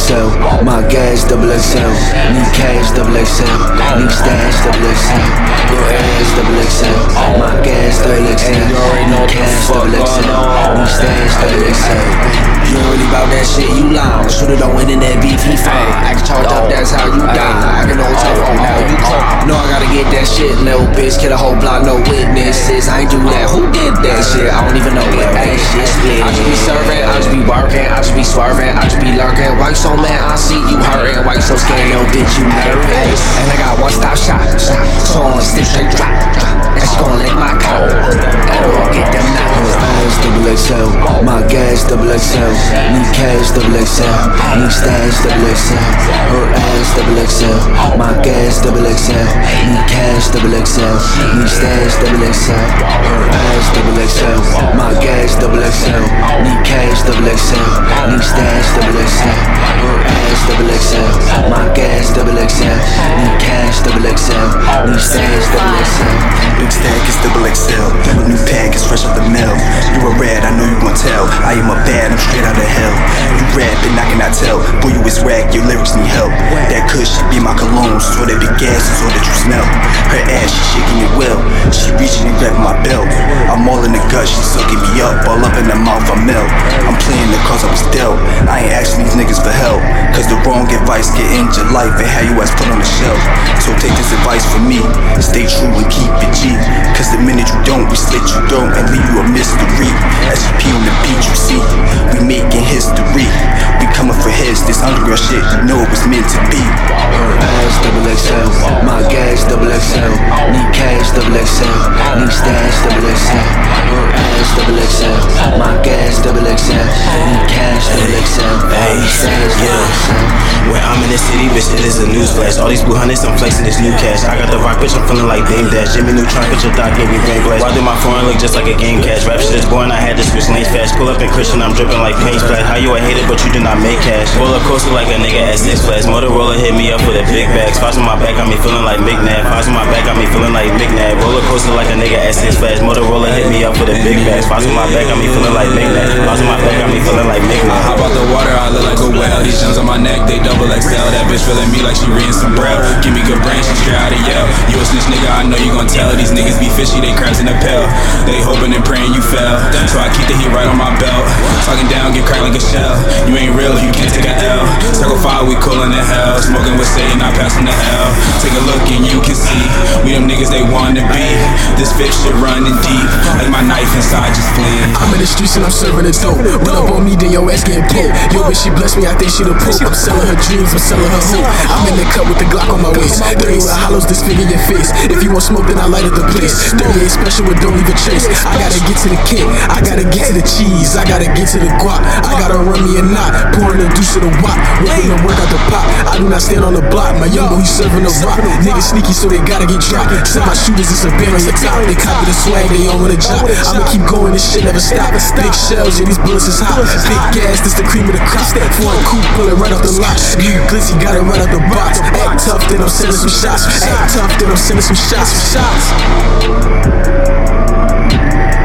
XL, my gas double XL. Need cash double XL, need stash double XL. Your ass double XL, my gas double XL. Need cash double XL, need stash double XL. You ain't really bout that shit, you lying. Shooter don't win in that beef, he fine. I can charge up, that's how you die. I can hold telephone, now you call. No, I gotta get that shit, little bitch. Kill a whole block, no witnesses. I ain't do that, who did that shit? I don't even know what that shit split. I just be serving, I just be working, I just be swerving, I just be lurking. Why you so mad? I see you hurting. Why you so scared, little bitch? You nervous? And I got one stop shot, so on stick straight drop. And she gon' lick my coat. And we'll get them knots. Double XL, my gas double XL. Need cash double XL, need stash double XL. Her ass double XL, my gas double XL. Need cash double XL, need stash double XL. Her ass double XL, my gas double XL. Need cash double XL, need stash double XL. Her ass double XL, my gas double XL. Need cash double XL, need stash double XL. Big stack is double XL, new pack is fresh off the mill. You a red, I know you gon' tell. I am a bad, I'm straight out of hell. You rapping, I cannot tell. Boy, you is whack, your lyrics need help. That kush should be my cologne, so that big gas is all that you smell. Her ass, she shaking it well. She reaching and grabbing my belt. I'm all in the gut, she sucking me up. All up in the mouth, I melt. I'm playing the cause I was dealt. I ain't asking these niggas for help, cause the wrong advice get end your life and how you ass put on the shelf. So take this advice from me, stay true and keep it G. Cause the minute you don't, we slit you down and leave you a mystery. SCP on the beat, you see, we making history. We coming for his, this underground shit, you know it was meant to be. Her ass double XL, my gas double XL. Need cash double XL, need stash double XL. Her ass double XL, my gas double XL. Need cash double XL, need stash double XL. When I'm in the city, bitch, it is a newsflash. All these blue hundreds, I'm flexing this new cash. I got the rock, bitch, I'm feeling like Dame Dash. Jimmy Neutron, bitch, your thought gave me brain glass. Why do my foreign look just like a game cash? Rap shit is boring, I had to switch lanes fast. Pull up in Christian, I'm dripping like paint splash. How you a hater, but you do not make cash? Roller coaster like a nigga at Six Flags. Motorola hit me up with a big bag. Spots on my back, got me feeling like McNabb. Spots on my back, got me feeling like McNabb. Roller coaster like a nigga at Six Flags. Motorola hit me up with a big bag. Spots on my back, got me feeling like McNabb. Spots on my back, got me feeling like McNabb. Hop out the water, I look like a whale. These gems on my neck, they double XL. That bitch feeling me like she reading some braille. Give me good brain, she straight out of Yale. You a snitch nigga, I know you gon' tell. These niggas be fishy, they crabs in the pail. They hoping and praying you fail, so I keep the heat right on my belt. Talking down, get cracked like a shell. You ain't real if you can't take a L. Circle 5, we coolin' the hell. Smoking with Satan, I pass from the hell. Take a look and you can see, we them niggas they wanna be. This bitch shit running deep, like my knife inside just fleeing. I'm in the streets and I'm serving the dope. Run up on me, then your ass getting poked. Yo, bitch, she blessed me, I think she the Pope. I'm selling her dreams, I'm selling her hope. I'm in the cup with the Glock on my waist. 30 with hollows, disfigure your face. If you want smoke, then I light up the place. 38 special, but don't leave a trace. I gotta get to the cake, I gotta get to the cheese, I gotta get to the guap. I gotta run me a knot, pouring the deuce to the wop. Whipping the work out the pot, I do not stand on the block. My young boy, he serving the rock. Niggas sneaky, so they gotta get dropped. Send my shooters, it's a band on your top. They copy the swag, they all wanna drop. I'ma keep going, this shit never stop. Big shells, yeah, these bullets is hot. Big gas, this the cream of the crop. Foreign coupe, pull it right off the lot. You glitzy, got it right out the box. Act tough, then I'm sending some shots. Act tough, then I'm sending some shots.